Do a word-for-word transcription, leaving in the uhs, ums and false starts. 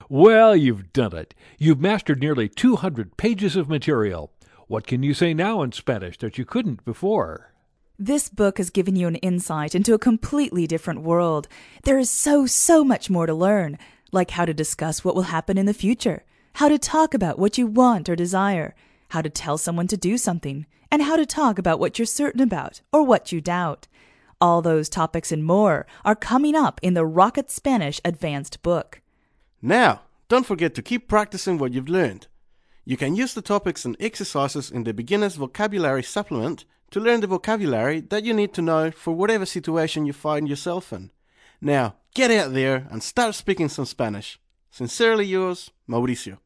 Well, you've done it. You've mastered nearly two hundred pages of material. What can you say now in Spanish that you couldn't before? This book has given you an insight into a completely different world. There is so, so much more to learn, like how to discuss what will happen in the future, how to talk about what you want or desire, how to tell someone to do something, and how to talk about what you're certain about or what you doubt. All those topics and more are coming up in the Rocket Spanish Advanced book. Now, don't forget to keep practicing what you've learned. You can use the topics and exercises in the Beginner's Vocabulary Supplement to learn the vocabulary that you need to know for whatever situation you find yourself in. Now, get out there and start speaking some Spanish. Sincerely yours, Mauricio.